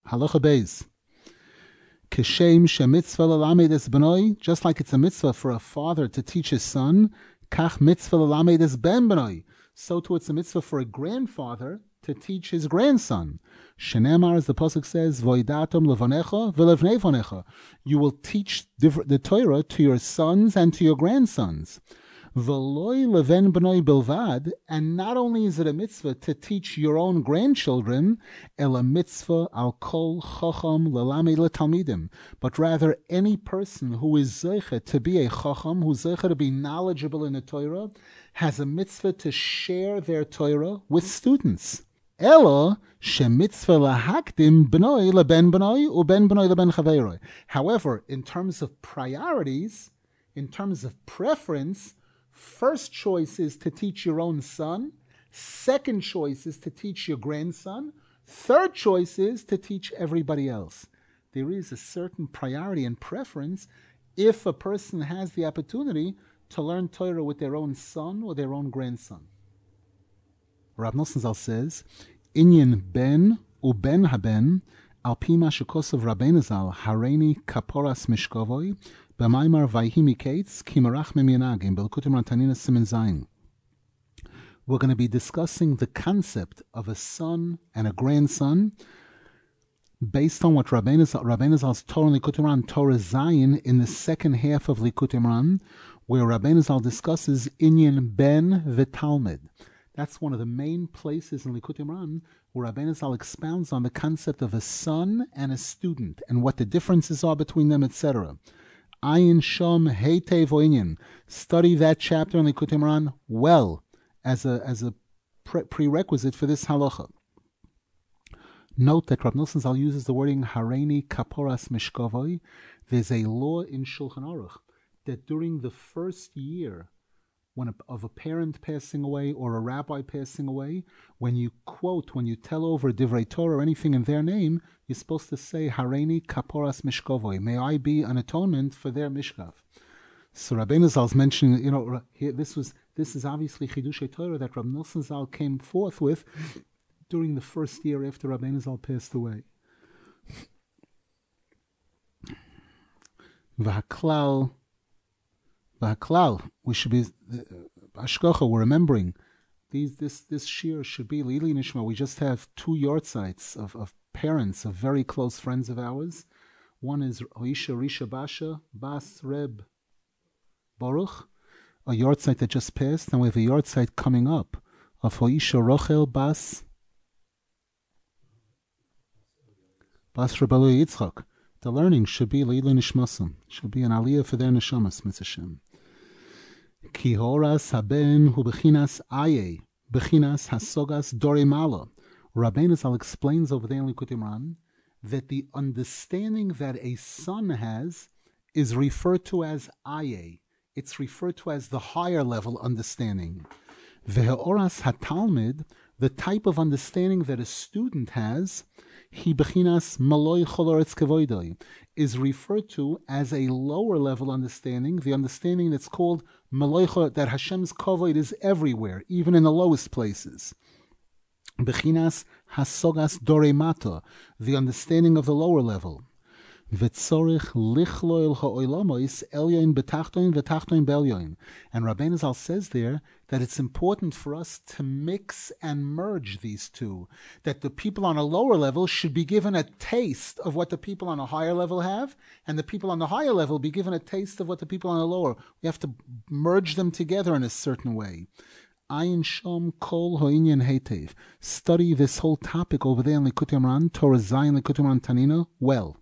Halacha Beis. Kishem shemitzvah lelamed es benoi, just like it's a mitzvah for a father to teach his son, kach mitzvah lelamed es ben benoi, so too it's a mitzvah for a grandfather to teach his grandson. Shenemar, as the pasuk says, voidatom levanecha v'levnei vanecha. You will teach the Torah to your sons and to your grandsons. V'loi leven benoi bilvad, and not only is it a mitzvah to teach your own grandchildren, el a mitzvah al kol chacham lelamed letalmidim, but rather any person who is zeicha to be a chacham, who's zeicha to be knowledgeable in the Torah, has a mitzvah to share their Torah with students. Elo shemitzvah lahakdim benoi leben benoi uben benoi leben chaveroi. However, in terms of priorities, in terms of preference, first choice is to teach your own son. Second choice is to teach your grandson. Third choice is to teach everybody else. There is a certain priority and preference if a person has the opportunity to learn Torah with their own son or their own grandson. Rav Nosson Zal says, Inyan ben uben haben al pi ma shekosav Rabbeinu Zal hareini kaporas mishkovoi b'maimar vayhi miketz ki marach memyanagim b'lekutei Moharan Tanina Siman Zayin. We're going to be discussing the concept of a son and a grandson based on what Rabbeinu Zal's Torah in Likutei Moharan, Torah Zayin, in the second half of Likutei Moharan, where Rabbeinu Zal discusses Inyan ben v'talmid. That's one of the main places in Likutei Moharan where Rabbeinu Zal expounds on the concept of a son and a student and what the differences are between them, etc. Ayin Shom Heitei Voinyan. Study that chapter in Likutei Moharan well as a prerequisite for this halacha. Note that Rav Nosson Zal uses the wording Hareini Kaporas Mishkovoi. There's a law in Shulchan Aruch that during the first year of a parent passing away or a rabbi passing away, when you tell over Divrei Torah or anything in their name, you're supposed to say Hareini Kaporas Mishkovoi. May I be an atonement for their mishkav. So Rabbeinu Zal's mentioning, here, this is obviously Chidushei Torah that Rav Nosson Zal came forth with during the first year after Rabbeinu Zal passed away. V'haklal, we should be Ashkocha. We're remembering this shir should be Lili Nishma. We just have two yortzites of parents of very close friends of ours. One is Hoisha Risha Basha Bas Reb Baruch, a yortzeit that just passed, and we have a yortzeit coming up of Hoisha Rochel Bas Rebelu Yitzchak. The learning should be Leilin Nishmasam, should be an aliyah for their neshamas, Mitzvah Shem. Ki horas haben hu bechinas aye, bechinas hasogas dorimala. Rabbeinu Zal explains over there in Likutei Moharan that the understanding that a son has is referred to as aye. It's referred to as the higher level understanding. Ve'oras hatalmid, the type of understanding that a student has, hi bechinas maloi choloretz kevoidoi, is referred to as a lower level understanding, the understanding that's called maloi choloretz, that Hashem's kavod is everywhere, even in the lowest places. Bechinas hasogas doremata, the understanding of the lower level. V'tzorich lichloil ha'oilamos elyoin betachtoin v'tachtoin belyoin. And Rabbeinu Zal says there that it's important for us to mix and merge these two, that the people on a lower level should be given a taste of what the people on a higher level have, and the people on the higher level be given a taste of what the people on the lower. We have to merge them together in a certain way. Ayin Shom Kol Hoinyan Heitev. Study this whole topic over there in Likutei Moharan, Torah Zayin Likutei Moharan Tanina, well.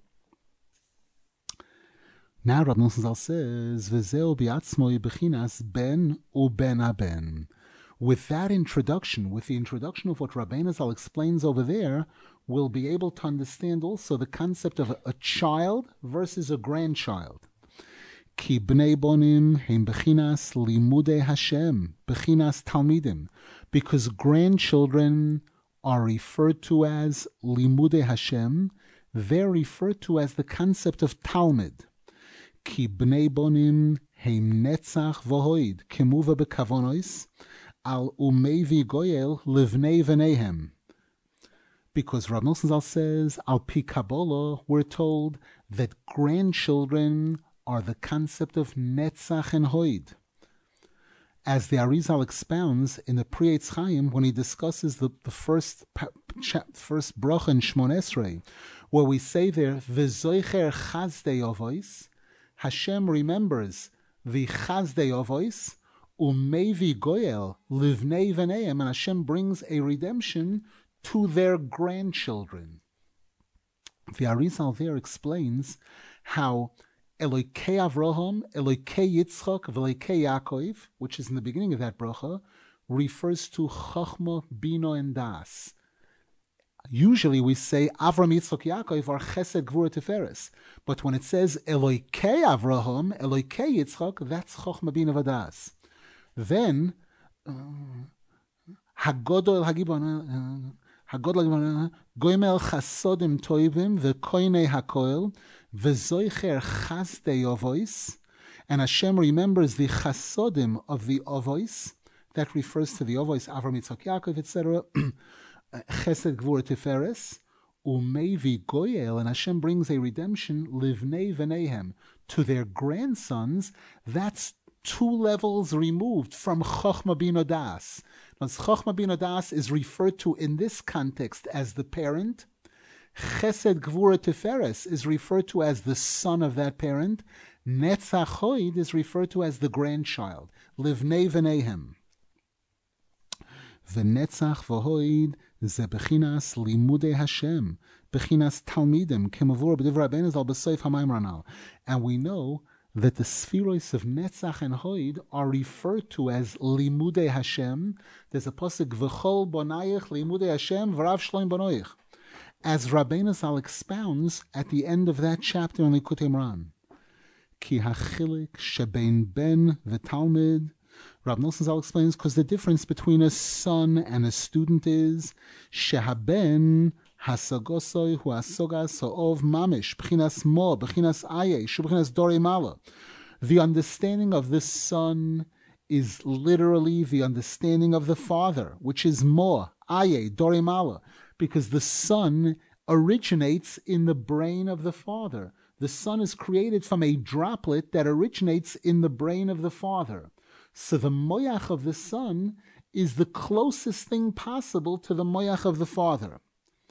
Now Rav Nosson Zal says, V'zeu bi'atzmoi bechinas ben uben haben. With that introduction, with the introduction of what Rabbeinu Zal explains over there, we'll be able to understand also the concept of a child versus a grandchild. Ki bnei bonim heim bechinas limudei Hashem, bechinas talmidim. Because grandchildren are referred to as limudei Hashem, they're referred to as the concept of Talmud. Ki bnei bonim heim netzach v'hoid kemuva bekavonos al umevi goyel livnei v'neihem. Because Rav Nosson Zal says, Al Pi Kabbalah, we're told that grandchildren are the concept of Netzach and Hoid. As the Arizal expounds in the Pri Eitz Chaim when he discusses the first bracha in Shmon Esrei, where we say there, V'zoicher chazdei ovois, Hashem remembers the chazdei ovois, umevi goyel livnei v'neim, and Hashem brings a redemption to their grandchildren. The Arizal there explains how Elokei Avraham, Elokei Yitzchak, Velokei Yaakov, which is in the beginning of that bracha, refers to Chachma, Bina, and Das. Usually we say Avram, Yitzchak, Yaakov are Chesed, Gvura, Tiferes. But when it says Elokei Avraham, Elokei Yitzchak, that's Chachma, Bina, Vadas. Then Hagodol Hagibon Goimel Chasodim Toivim V'Koinei Hakoel V'Zoicher Chazdei Ovois, and Hashem remembers the Chasodim of the Ovois. That refers to the Ovois, Avram, Yitzchak, Yaakov, etc. Chesed, Gvura, Tiferes, Umevi Goyel, and Hashem brings a redemption, Livnei V'Nehem, to their grandsons. That's 2 levels removed from Chochma Bina Das. Now, Chochma Bina Das is referred to in this context as the parent. Chesed, Gvura, Tiferes is referred to as the son of that parent. Netzach Hoid is referred to as the grandchild. Livnei V'Nehem. V'netzach v'hoid ze bechinas limudei Hashem, bechinas talmidim, kemavur b'divrei Rabbeinu Zal b'soif hamayim ranal. And we know that the spheros of Netzach and Hoid are referred to as limudei Hashem. There's a pasuk, v'chol bonayich limudei Hashem v'rav shloim bonoich. As Rabbeinu Zal expounds at the end of that chapter in Likutei Moharan, ki hachilik shebein ben v'talmid. Rav Nosson Zal explains, because the difference between a son and a student is shehaben hasagosoi hu hasogas so'ov mamish b'chinas mo b'chinas aye shu b'chinas dorei mala. The understanding of the son is literally the understanding of the father, which is mo aye dorei mala, because the son originates in the brain of the father. The son is created from a droplet that originates in the brain of the father. So the moyach of the son is the closest thing possible to the moyach of the father.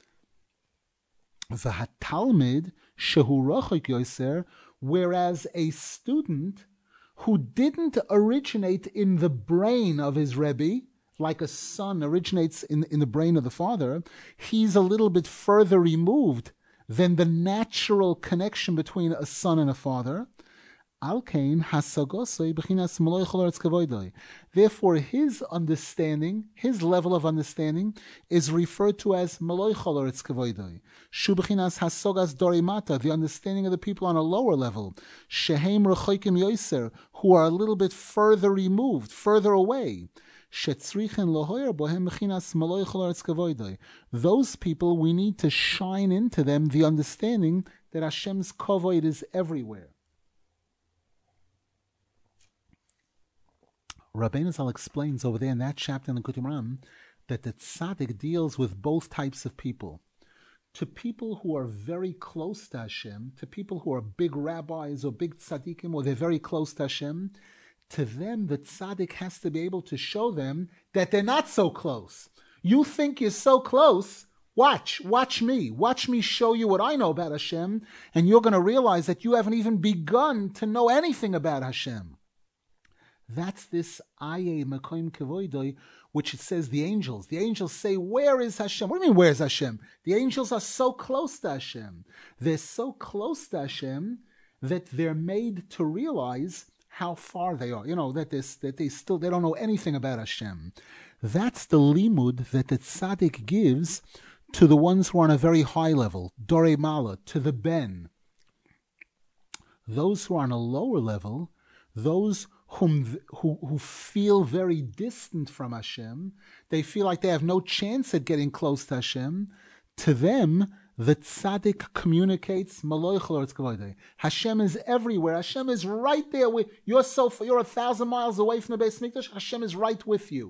V'hatalmid shehu rochik yoser, whereas a student who didn't originate in the brain of his Rebbe, like a son originates in the brain of the father, he's a little bit further removed than the natural connection between a son and a father. Therefore, his understanding, his level of understanding, is referred to as Maloi Chol Eretz Kavoidoi. Shubechinas hasogas dorimata, the understanding of the people on a lower level. Shehem rechoikim yoser, who are a little bit further removed, further away. Shetzrichen lohoyer bohem bechinas Maloi Chol Eretz Kavoidoi. Those people, we need to shine into them the understanding that Hashem's kavod is everywhere. Rabbeinu Zal explains over there in that chapter in the Likutei Moharan that the tzaddik deals with both types of people. To people who are very close to Hashem, to people who are big rabbis or big tzaddikim, or they're very close to Hashem, to them the tzaddik has to be able to show them that they're not so close. You think you're so close? Watch me show you what I know about Hashem, and you're going to realize that you haven't even begun to know anything about Hashem. That's this Aye Mekoim Kevoidoi, which it says the angels. The angels say, where is Hashem? What do you mean, where is Hashem? The angels are so close to Hashem. They're so close to Hashem that they're made to realize how far they are. You know, that they don't know anything about Hashem. That's the limud that the tzaddik gives to the ones who are on a very high level, Dorei Mala, to the Ben. Those who are on a lower level, those who feel very distant from Hashem, they feel like they have no chance at getting close to Hashem. To them, the tzaddik communicates, Hashem is everywhere. Hashem is right there. You're 1,000 miles away from the Beis Mikdash. Hashem is right with you.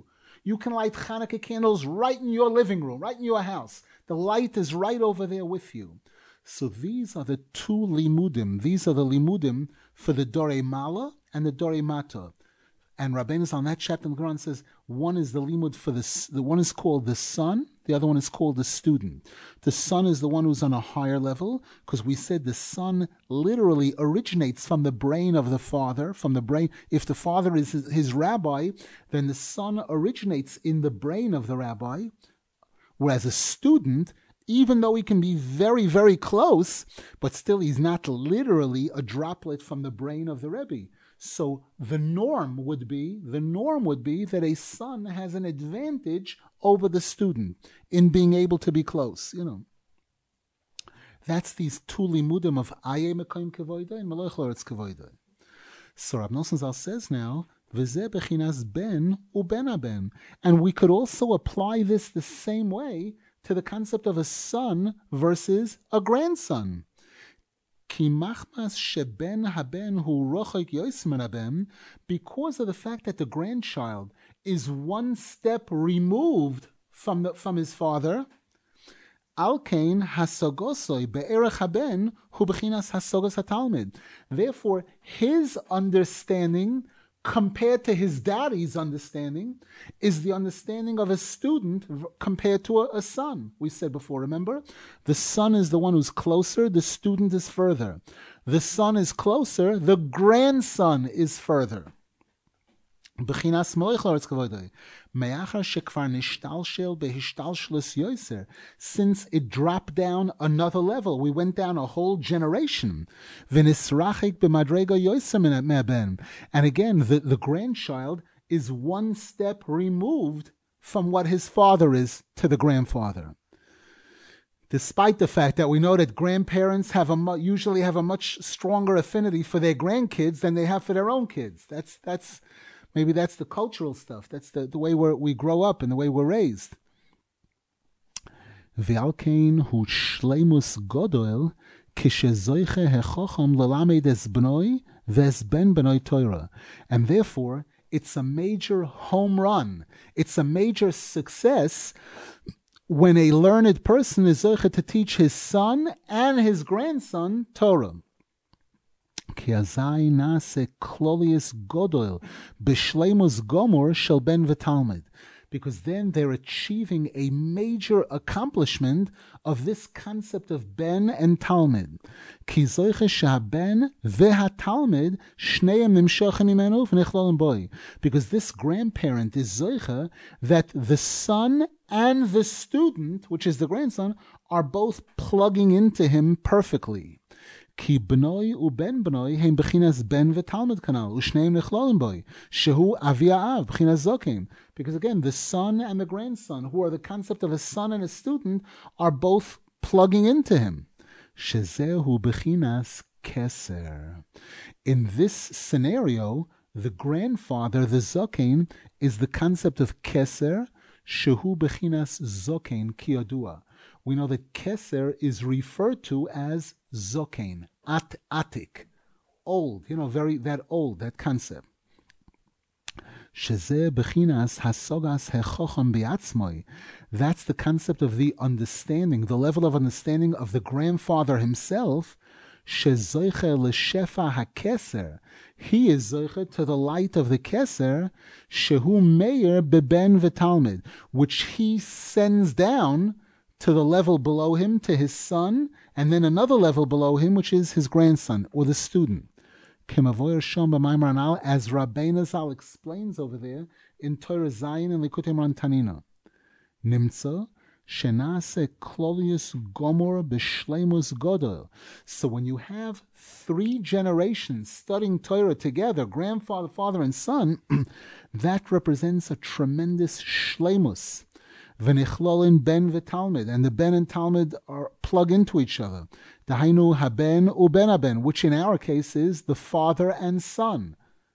You can light Hanukkah candles right in your living room, right in your house. The light is right over there with you. So these are the two limudim. These are the limudim for the Dorei Mala and the Dorei Mata. And Rabbeinu Zal, on that chapter in the Quran says, one is the limud for the one is called the son, the other one is called the student. The son is the one who's on a higher level, because we said the son literally originates from the brain of the father, from the brain. If the father is his rabbi, then the son originates in the brain of the rabbi, whereas a student, even though he can be very, very close, but still he's not literally a droplet from the brain of the Rebbe. So the norm would be that a son has an advantage over the student in being able to be close. That's these two limudim of Aye Mekayim Kevoida and Meloich Loretz Kevoida. So Rab Nosson Zal says now, V'zeh bechinas ben uben haben, and we could also apply this the same way to the concept of a son versus a grandson. Because of the fact that the grandchild is one step removed from his father, therefore his understanding compared to his daddy's understanding is the understanding of a student compared to a son. We said before, remember? The son is the one who's closer, the student is further. The son is closer, the grandson is further. Since it dropped down another level, we went down a whole generation. And again, the grandchild is one step removed from what his father is to the grandfather. Despite the fact that we know that grandparents usually have a much stronger affinity for their grandkids than they have for their own kids. Maybe that's the cultural stuff. That's the way we grow up and the way we're raised. V'alkein hu shleimus godol kishezoiche hechocham lelamed es bnoi ves ben bnoi Torah. And therefore, it's a major home run. It's a major success when a learned person is zoiche to teach his son and his grandson Torah. Because then they're achieving a major accomplishment of this concept of ben and talmid. Because this grandparent is zoiche that the son and the student, which is the grandson, are both plugging into him perfectly. Ki b'noi uben b'noi hem b'chinas ben v'talmid kanal u'shneim nechlolin boi shehu avi ha'av b'chinas zokim. Because again, the son and the grandson, who are the concept of a son and a student, are both plugging into him. Shezehu b'chinas keser. In this scenario, the grandfather, the zokin, is the concept of keser, shehu b'chinas zokin kiyodua. We know that keser is referred to as zokein, atik, old, that old, that concept. Shezeh bechinas hasogas hechocham biatzmoi. That's the concept of the understanding, the level of understanding of the grandfather himself. Shezoiche l'shefa hakeser. He is zoiche to the light of the keser, shehu meir beben v'talmid, which he sends down to the level below him, to his son, and then another level below him, which is his grandson, or the student. As Rabbeinu Zal explains over there in Torah Zayin and Likutei Moharan Tanina. Nimtza shenase klolius gomor b'shleimus godol. So when you have 3 generations studying Torah together, grandfather, father, and son, that represents a tremendous shleimus. V'nichlolin ben v'talmid, and the ben and talmid are plug into each other. Dahainu haben uben haben, which in our case is the father and son.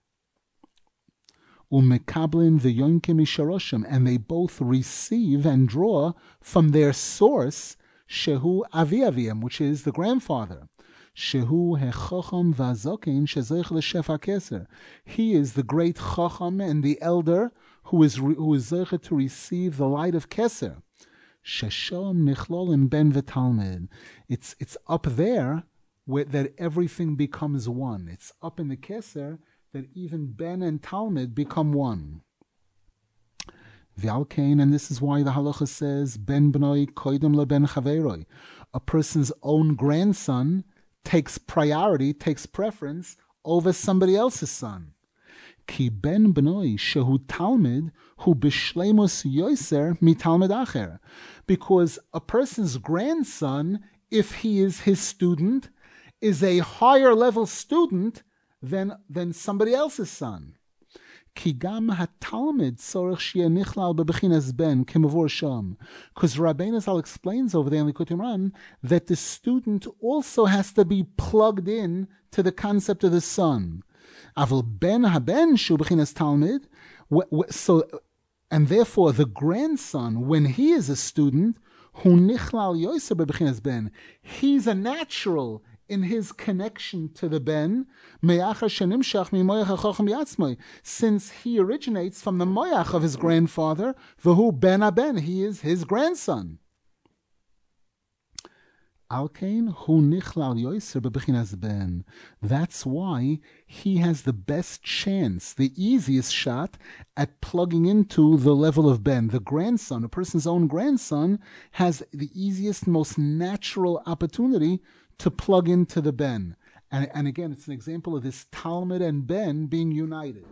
Umekablin v'yonke misharoshim, and they both receive and draw from their source, shehu avi aviem, which is the grandfather. Shehu hechocham v'azokin shezoich l'shef hakeser. He is the great chocham and the elder who is zeicha to receive the light of Keser. Sheshom nichlolim ben v'talmid. It's up there where that everything becomes one. It's up in the Keser that even Ben and Talmud become one. V'alkein, and this is why the halacha says ben bnoi koidem leben chaveroi. A person's own grandson takes priority, takes preference over somebody else's son. Ki ben bnoi shehu talmid hu b'shleimus yoiser mi talmid acher. Because a person's grandson, if he is his student, is a higher level student than somebody else's son. Ki gam ha-talmid tzorech sheyeh nichlal bebechinas ben kemavur sham. Because Rabbeinu Zal explains over there in Likutei Moharan that the student also has to be plugged in to the concept of the son. Aval ben haben shu bechinas talmid. So, and therefore the grandson, when he is a student, hu nichlal yoser bebechinas ben, he's a natural in his connection to the ben, since he originates from the moyach of his grandfather, v'hu ben aben, he is his grandson. Alkein hu nichlal yoser bebechinas ben. That's why he has the best chance, the easiest shot at plugging into the level of ben. The grandson, a person's own grandson, has the easiest, most natural opportunity to plug into the ben. And again, it's an example of this Talmud and Ben being united.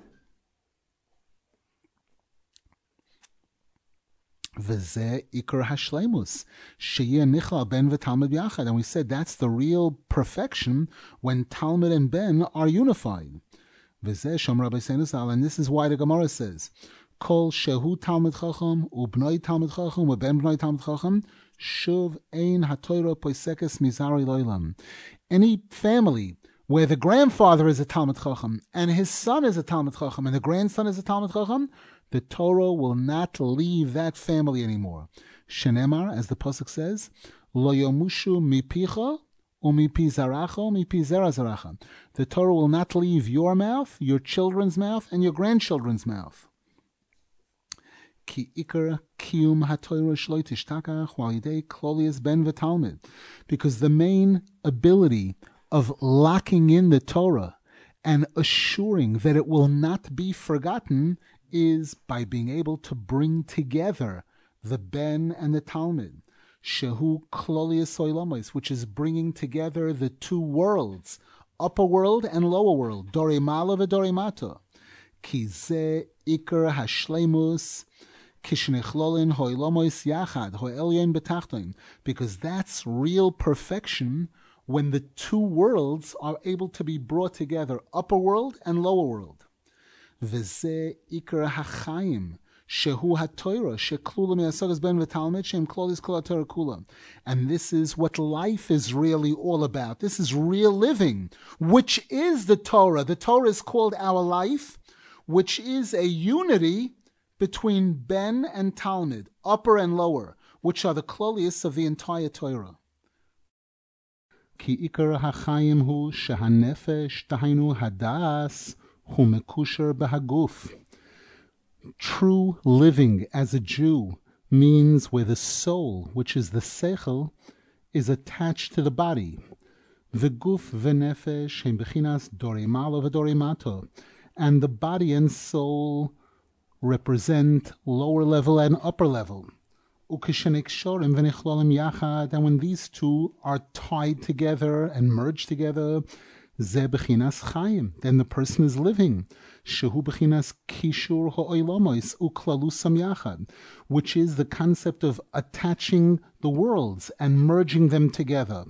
V'zeh ikar hashleimus, sheyeh nichlal ben v'talmud yachad. And we said that's the real perfection when Talmud and Ben are unified. V'zeh shom Rabbi Seinus, and this is why the Gemara says, Kol shehu Talmud chacham, u'bnoi Talmud chacham, u'ben bnoi Talmud chacham, shuv ein ha'torah poisekes mizari loilam. Any family where the grandfather is a Talmud chacham, and his son is a Talmud chacham, and the grandson is a Talmud chacham, the Torah will not leave that family anymore. Shenemar, as the pasuk says, Lo yomushu mipicha umipi zaracha mipi zera zaracha. The Torah will not leave your mouth, your children's mouth, and your grandchildren's mouth. Ki ikar kiyum haTorah shlo tishtakach walidei klolius ben v'talmid. Because the main ability of locking in the Torah and assuring that it will not be forgotten is by being able to bring together the Ben and the Talmud. Shehu klolius oilamos, which is bringing together the two worlds, upper world and lower world, Dorei Mala v'Dorei Mata. Ki ze ikar hashleimus kishnechlolin hoilamos yachad hoelyon betachton. Because that's real perfection when the two worlds are able to be brought together, upper world and lower world. V'zeh ikar hachayim shehu haTorah sheklula mi'asagas ben v'talmid shem klolis kol haTorah kula. And this is what life is really all about. This is real living, which is the Torah. The Torah is called our life, which is a unity between Ben and Talmud, upper and lower, which are the klolis of the entire Torah. Ki ikar hachayim hu shehanefesh tahainu hadas hu mekusher behaguf. True living as a Jew means where the soul, which is the seichel, is attached to the body. V'guf v'nefesh hem bechinas dorei mala v'dorei mata. And the body and soul represent lower level and upper level. And when these two are tied together and merged together, then the person is living. Which is the concept of attaching the worlds and merging them together.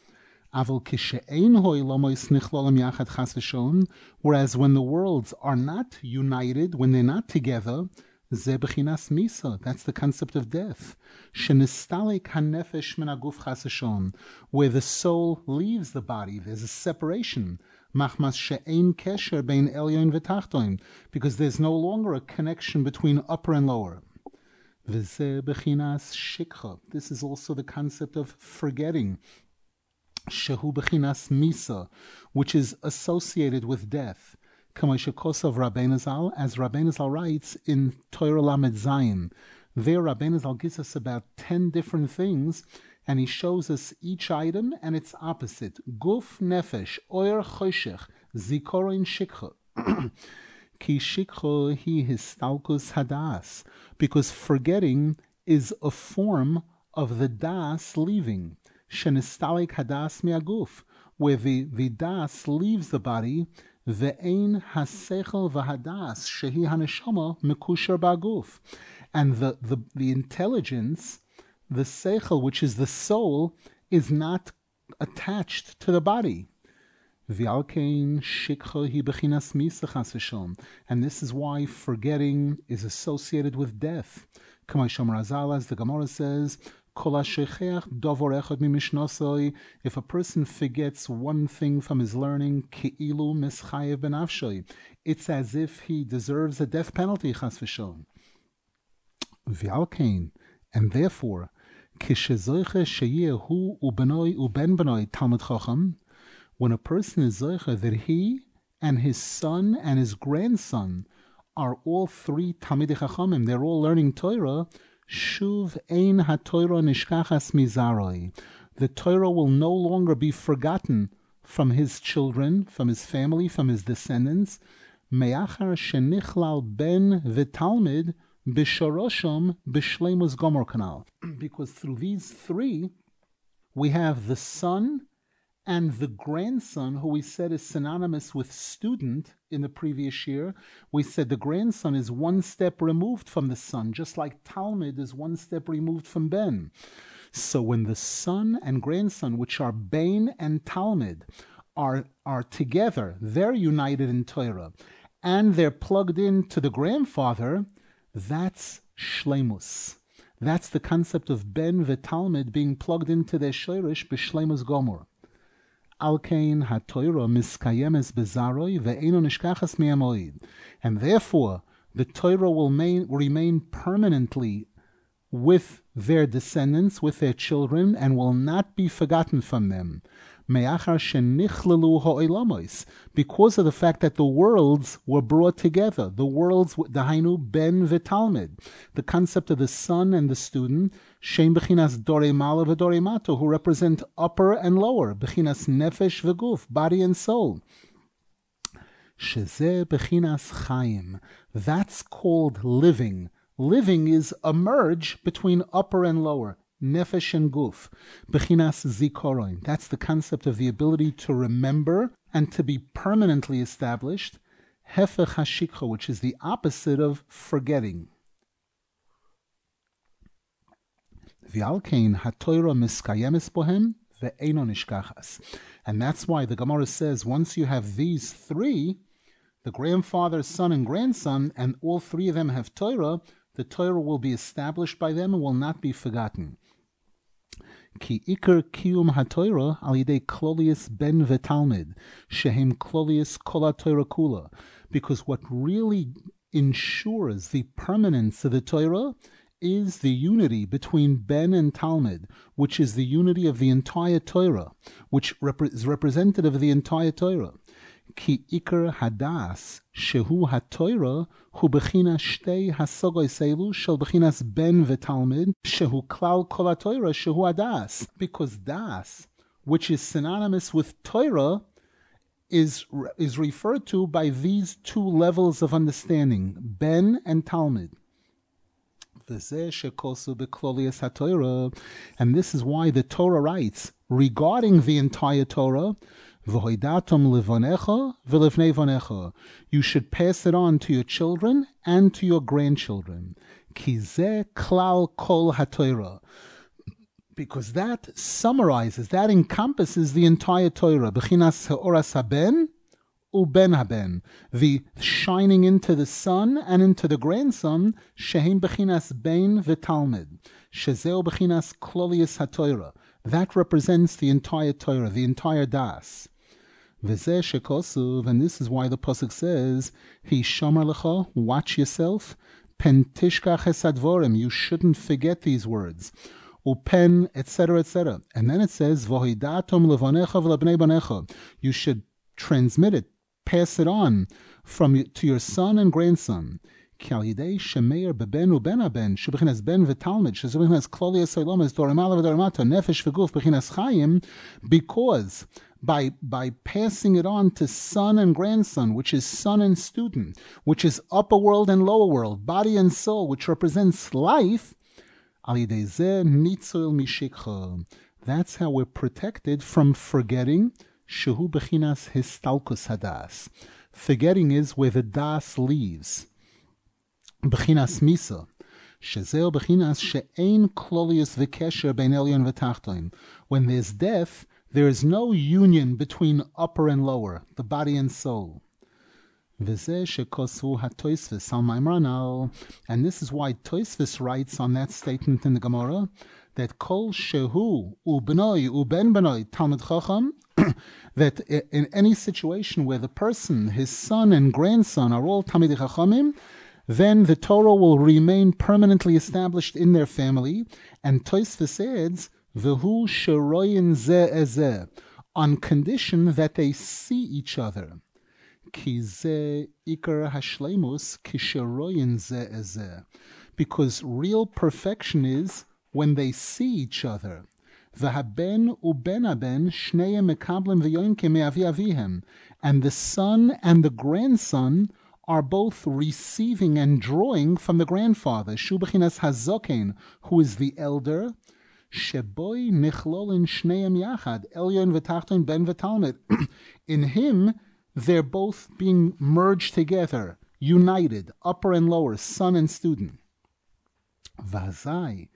Whereas when the worlds are not united, when they're not together, that's the concept of death. Where the soul leaves the body, there's a separation. Because there's no longer a connection between upper and lower. This is also the concept of forgetting. Shehu bechinas misa, which is associated with death. K'moishekosov Rabbeinu Zal, as Rabbeinu Zal writes in Torah Lamed Zayin. There, Rabbeinu Zal gives us about 10 different things, and he shows us each item and its opposite. Guf nefesh, oyer choshech, zikorin shikcha. Ki shikcha hi histalkus hadas, because forgetting is a form of the das leaving. Shenistalik hadas miaguf, where the das leaves the body. Ve'ein hasechel v'hadas shehi haneshama mekusher ba'guf, and the intelligence, the seichel, which is the soul, is not attached to the body. And this is why forgetting is associated with death. As the Gemara says, if a person forgets one thing from his learning, it's as if he deserves a death penalty. And therefore, when a person is zoicha that he and his son and his grandson are all three Talmidei Chachamim, they're all learning Torah, shuv ein haTorah nishkachas mizaroi. The Torah will no longer be forgotten from his children, from his family, from his descendants. Me'achar shenichlal ben v'talmid b'shorosham b'shleimus gomor kanal. Because through these three, we have the son and the grandson, who we said is synonymous with student in the previous year. We said the grandson is one step removed from the son, just like Talmud is one step removed from Ben. So when the son and grandson, which are Ben and Talmud, are together, they're united in Torah, and they're plugged into the grandfather, that's shleimus. That's the concept of Ben v'Talmud being plugged into their shorish b'shleimus gomor. Alkein haTorah miskayemes bezaroi ve'eno nishkachas mi'amoid, and therefore the Torah will remain permanently with their descendants, with their children, and will not be forgotten from them. Me'achar shenichlelu ha'olamos, because of the fact that the worlds were brought together. The worlds, dahainu ben v'talmid, the concept of the son and the student, shem bechinas dorei mala v'dorei mato, who represent upper and lower, bechinas nefesh v'guf, body and soul. Shezeh bechinas chayim, that's called living. Living is a merge between upper and lower. Nefesh and guf, bechinas zikoron. That's the concept of the ability to remember and to be permanently established. Hefech hashikha, which is the opposite of forgetting. V'alkein haTorah miskayemes bohem ve'eno nishkachas. And that's why the Gemara says once you have these three, the grandfather, son, and grandson, and all three of them have Torah, the Torah will be established by them and will not be forgotten. Ki ikar kiyum haTorah al yidei klolius ben v'talmid shehem klolius kol haTorah kula, because what really ensures the permanence of the Torah is the unity between Ben and Talmud, which is the unity of the entire Torah, which is representative of the entire Torah. Ki ikar hadas shehu haTorah hu bechina shtei hasogoi seilu shel bechinas ben v'talmid shehu klal kol haTorah shehu hadas, because das, which is synonymous with Torah, is referred to by these two levels of understanding, Ben and Talmud. And this is why the Torah writes regarding the entire Torah, you should pass it on to your children and to your grandchildren. Because that summarizes, that encompasses the entire Torah. Bechinas ha'oras haben uben haben, the shining into the son and into the grandson, shehem bechinas bein v'talmid, shezeo bechinas klolius haTorah. That represents the entire Torah, the entire das. V'zeh shekosuv, and this is why the pasuk says, "He shomer lecha, watch yourself, pen tishkach esadvorim, you shouldn't forget these words, upen, etc., etc." And then it says, "V'hoidatom levanecha v'lebnei banecha," you should transmit it, pass it on to your son and grandson. Because right by passing it on to son and grandson, which is son and student, which is upper world and lower world, body and soul, which represents life, that's how we're protected from forgetting. Shehu bechinas histalkus hadas. Forgetting is where the das leaves. Bechinas misa. Shezeo bechinas she'ein klolius v'kesher bein elyon v'tachton. When there's death, there is no union between upper and lower, the body and soul. V'zeh shekosvu ha'toisvis al maimar anal. And this is why Toisvis writes on that statement in the Gemara that kol shehu ubnoi uben benoi talmid chacham, that in any situation where the person, his son and grandson, are all talmidei chachamim, then the Torah will remain permanently established in their family. And Toisvis adds, v'hu sheroyin zeh ezeh, on condition that they see each other. Ki zeh ikar hashleimus ki sheroyin zeh ezeh, because real perfection is when they see each other. V'haben uben haben shneim mekablim v'yoinkim me'avi avihem, and the son and the grandson are both receiving and drawing from the grandfather. Shu bechinas hazoken, who is the elder. Sheboi nichlolin shneim yachad elyon v'tachton ben v'talmid. In him, they're both being merged together, united, upper and lower, son and student. Vazai.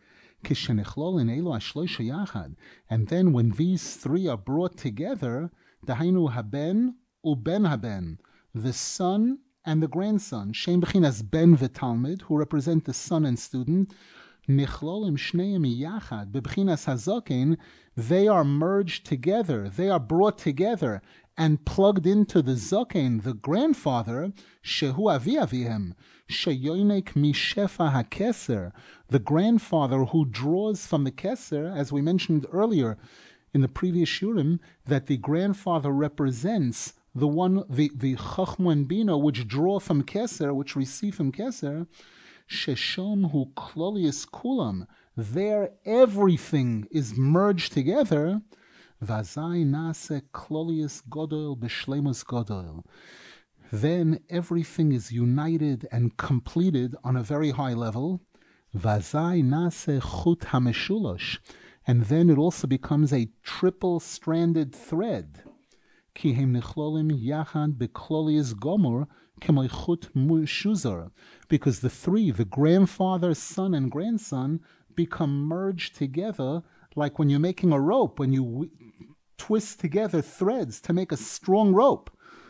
And then when these three are brought together, dahainu haben uben haben, the son and the grandson, shem bechinas ben v'talmid, who represent the son and student, nichlolim shneim yachad bebechinas hazoken, they are merged together, they are brought together and plugged into the zoken, the grandfather, shehu avi avihem, sheyoinek mishefa hakeser, the grandfather who draws from the keser, as we mentioned earlier in the previous shurim, that the grandfather represents the chachma and bina, which draw from keser, which receive from keser. Sheshom hu klolius kulam, there everything is merged together. Vazai nase klolius godol b'shleimus godol. Then everything is united and completed on a very high level. Vazai nase chut hameshulosh, and then it also becomes a triple-stranded thread. Ki hem nichlolim yachad beklolius gomor kemoi chut mushuzor, because the three, the grandfather, son, and grandson, become merged together like when you're making a rope, when you twist together threads to make a strong rope.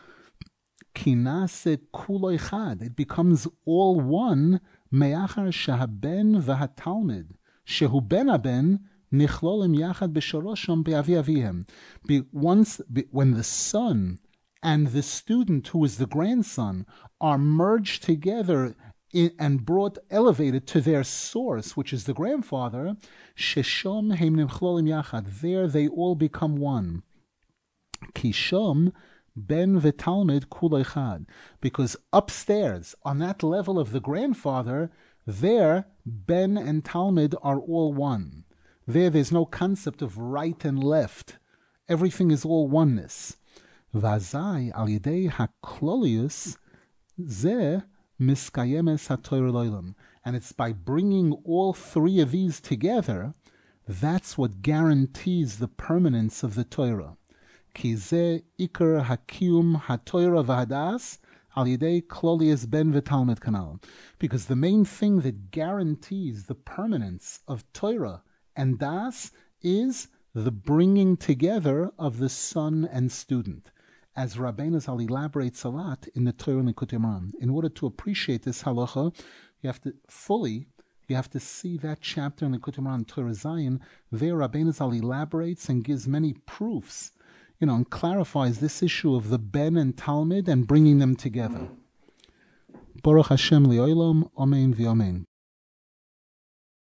Kinase kulo echad, it becomes all one. Me'achar shehaben v'hatalmid shehu ben haben nichlolim yachad b'shorosham be'avi avihem. When the son and the student, who is the grandson, are merged together and elevated to their source, which is the grandfather, sheshom heim nimchlolim yachad, there they all become one. Kishom ben v'talmid kul echad, because upstairs, on that level of the grandfather, there ben and talmid are all one. There's no concept of right and left. Everything is all oneness. Vazai al yedei haklolius zeh miskayemes haTorah lo'olam, and it's by bringing all three of these together, that's what guarantees the permanence of the Torah. Ki zeh ikar hakiyum haTorah v'hadas al yedei klolius ben v'talmid kanal, because the main thing that guarantees the permanence of Torah and das is the bringing together of the son and student. As Rabbeinu Zal elaborates a lot in the Torah and Likutei Moharan. In order to appreciate this halacha, you have to see that chapter in the Likutei Moharan, Torah Zion. There Rabbeinu Zal elaborates and gives many proofs, and clarifies this issue of the Ben and Talmud and bringing them together. Baruch Hashem li'olam, amen v'amen.